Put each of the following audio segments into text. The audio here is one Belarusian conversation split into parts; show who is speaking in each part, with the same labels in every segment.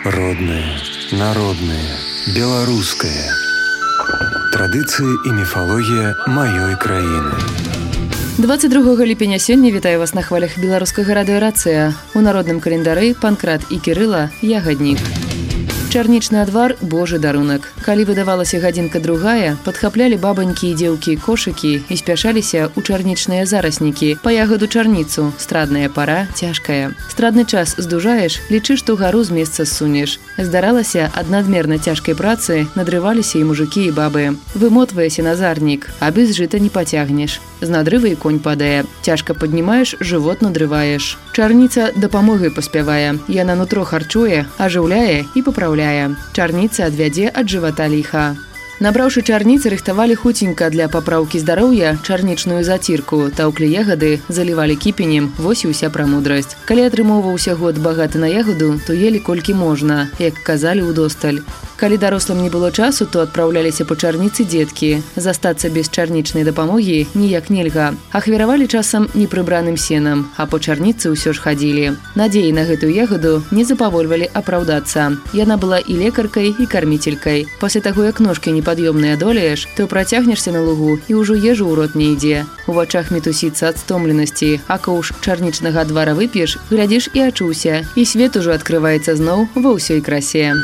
Speaker 1: Родное, народное, беларускае. Традыцыі і міфалогія маёй краіны.
Speaker 2: 22 ліпеня сёння вітаю вас на хвалях беларускага радыё «Рацыя». У народным календары Панкрат і Кірыла ягаднік. Чарнічны адвар – божы дарунак. Калі выдавалася гадзінка другая, падхаплялі бабанькі і дзеўкі кошыкі і спяшаліся ў чарнічныя зараснікі па ягоду чарніцу. Страдная пара цяжкая. Страдны час здужаеш, лічы, што гару з месца ссунеш. Здаралася, ад надмерна цяжкай працы надрываліся і мужыкі, і бабы. Вымотваяся на зарнік, а без жыта не пацягнеш. З надрывы і конь падае. Цяжка паднімаеш, жывот надрываеш. Чарніца дапамогай паспявае. Яна нутро харчуе, ажыўляе і папраўляе. Чарніца адвядзе ад жывата ліха. Набраўшы чарніцы, рыхтавалі хуценька для папраўкі здароўя чарнічную зацірку, таўклі ягады, залівалі кіпенем, вось і ўся прамудрасць. Калі атрымоўваўся год багаты на ягоду, то елі колькі можна, як казалі ўдосталь. Калі дарослым не было часу, то адпраўляліся па чарніцы дзеткі. Застацца без чарнічнай дапамогі ніяк нельга. Ахвяравалі часам непрыбраным сенам, а па чарніцы ўсё ж хадзілі. Надзеі на гэтую ягоду не запавольвалі апраўдацца. Яна была і лекаркай, і карміцелькай. Пасля таго, як ножкі непад'ёмныя адолееш, то працягнешся на лугу і ўжо ежу ў рот не ідзе. У вачах мітусіцца ад стомленасці, а каўж чарнічнага адвара вып'еш, глядзіш і ачуўся, і свет ужо адкрываецца зноў ва ўсёй красе.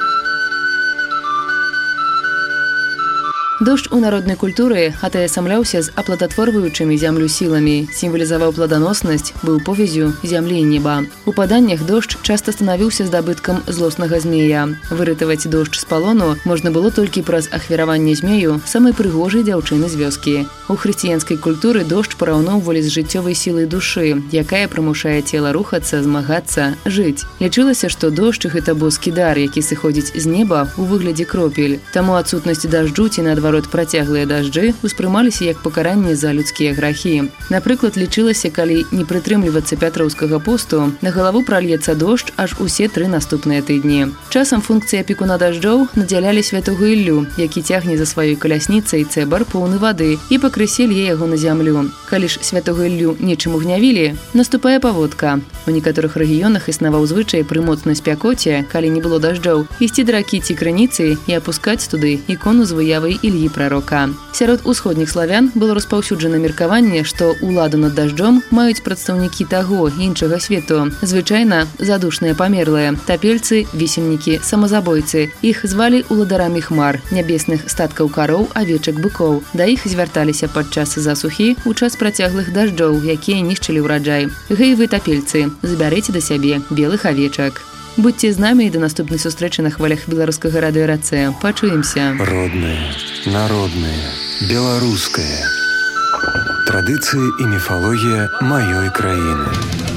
Speaker 2: Дождж у народнай культуры атаясамляўся з аплодатворваючымі зямлю сіламі, сімвалізаваў пладаноснасць, быў повязю зямлі і неба. У паданнях дождж часта станавіўся здабыткам злоснага змея. Выратаваць дождж з палону можна было толькі праз ахвяраванне змею самай прыгожай дзяўчыны з вёскі. У хрысціянскай культуры дождж параўноўвалі з жыццёвай сілай душы, якая прымушае цела рухацца, змагацца, жыць. Лічылася, што дождж – гэта боскі дар, які сыходзіць з неба ў выглядзе кропель. Таму адсутнасць дажджу ці наадварот працяглыя дажджы успрымаліся як пакаранне за людскія грахі. Напрыклад, лічылася, калі не прытрымлівацца пятроўскага посту, на галаву пральецца дождж аж усе 3 наступныя тыдні. Часам функцыі апекуна дажджоў надзялялі святого Іллю, які цягне за сваёй калясніцай цэбар поўны вады і пакрысе лье яго на зямлю. Калі ж святого Іллю нечым угнявілі, наступае паводка. У некаторых рэгіёнах існаваў звычай пры моцнай спякоце, калі не было дажджоў, ісці да ракі ці крыніцы і апускаць туды ікону з выявай Ільі прарока. Сярод усходніх славян было распаўсюджана меркаванне, што ўладу над дажджом маюць прадстаўнікі таго іншага свету. Звычайна задушныя памерлыя, тапельцы, вісельнікі, самазабойцы. Іх звалі уладарамі хмар, нябесных статкаў кароў, авечак, быкоў. Да іх звярталіся падчас засухі ў час працяглых дажджоў, якія нішчылі ўраджай. Гэй вы, тапельцы, забярыце да сябе белых авечак. Будьце з намі і да наступнай сустрэчы на хвалях беларускага радыё «Рацыя». Пачуемся.
Speaker 1: Родное, народное, беларускае. Традыцыі і міфалогія маёй краіны.